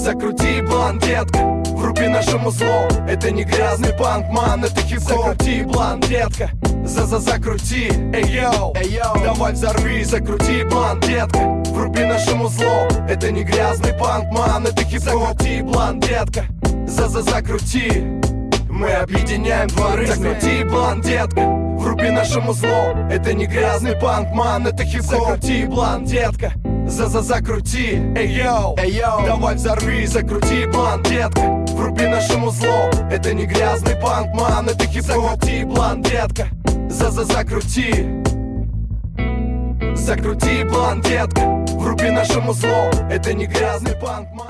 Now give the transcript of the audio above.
Закрути блант, детка, вруби нашему зло. Это не грязный панк, ман, это хип-хоп. Закрути блант, детка, закрути. Эй, йоу, давай взорви. Закрути блант, детка, вруби нашему зло. Это не грязный панк, ман, это хип-хоп. Закрути блант, детка, закрути. Мы объединяем дворы. Закрути блант, детка, вруби нашему зло. Это не грязный панк, ман, это хип-хоп. Закрути блант, детка, закрути. Эй, йоу, давай взорви. Закрути блант, детка, вруби нашему зло. Это не грязный панк, ман, это хип-хоп. Закрути блант, детка, закрути. Закрути блант, детка, вруби нашему зло. Это не грязный панк, ман.